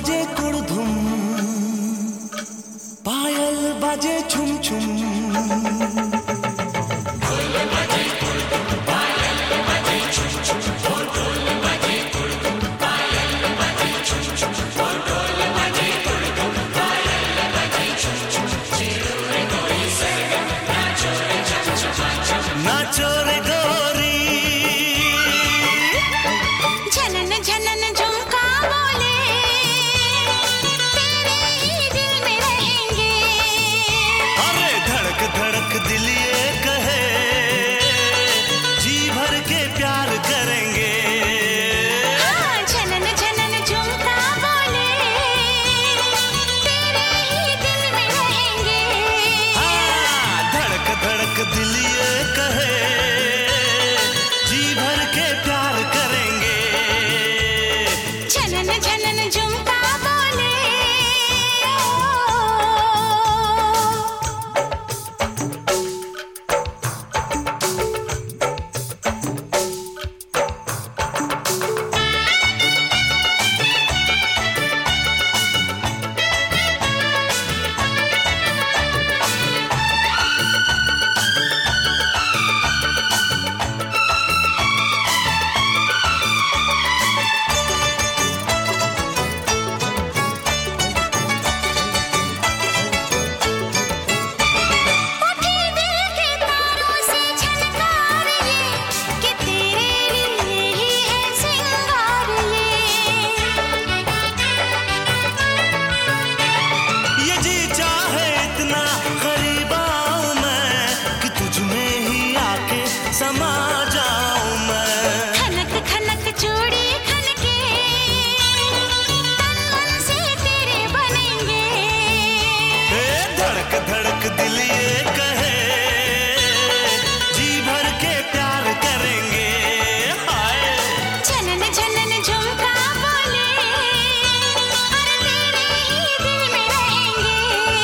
बाजे कुड़धुम, पायल बाजे छुम छुम। ढोल बाजे कुड़धुम, पायल बाजे छुम छुम। ढोल बाजे कुड़धुम, पायल बाजे छुम छुम। ढोल बाजे कुड़धुम, पायल बाजे छुम छुम। चिरू रे गोरी सरगम, नाचो रे चम चम चम। नाचो रे गोरी, झनन झनन झुमका बोले, तेरे ही दिल में रहेंगे। अरे धड़क धड़क दिल ये कहे, जी भर के प्यार करेंगे। हाँ, झनन झनन झुमका बोले, तेरे ही दिल में रहेंगे। हाँ, धड़क धड़क दिल ये कहे, जी भर के प्यार करेंगे। झनन झनन झुमका बोले। उठे दिल के तारों से झनकार ये, कि तेरे लिए ही है सिंगार ये जी चाहे इतना करीब आऊं मैं, कि तुझ में ही आके समा जाऊं मैं। खनक खनक चूड़ी खनके, तन मन से तेरे बनेंगे। ए, धड़क धड़क दिल ये कहे, जी भर के प्यार करेंगे। हाय, झनन झनन झुमका बोले, अरे तेरे ही दिल में रहेंगे।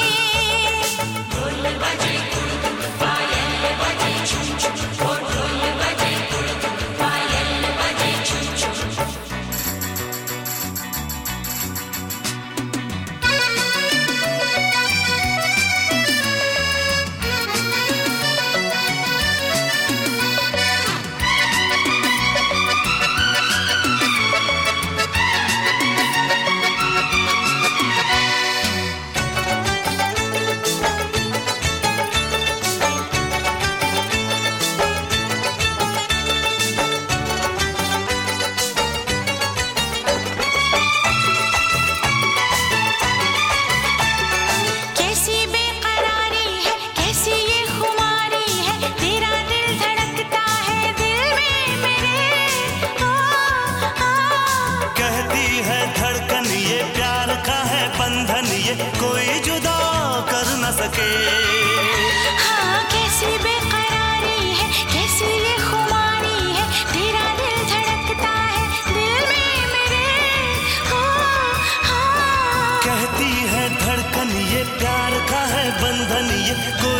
ढोल बजे कुड़धुम, पायल बजे छुम छुम। ओ ढोल बजे कुड़धुम, पायल बजे छुम छुम। कैसी बेकरारी है, कैसी ये खुमारी है, तेरा दिल धड़कता है दिल में मेरे। ओ, ओ, कहती है धड़कन ये प्यार का है बंधन, ये कोई जुदा कर न सके। हाँ, कैसी बेकरारी है, कैसी ये खुमारी है, तेरा दिल धड़कता है दिल में मेरे। ओ, ओ, कहती है धड़कन ये प्यार का है बंधन, ये कोई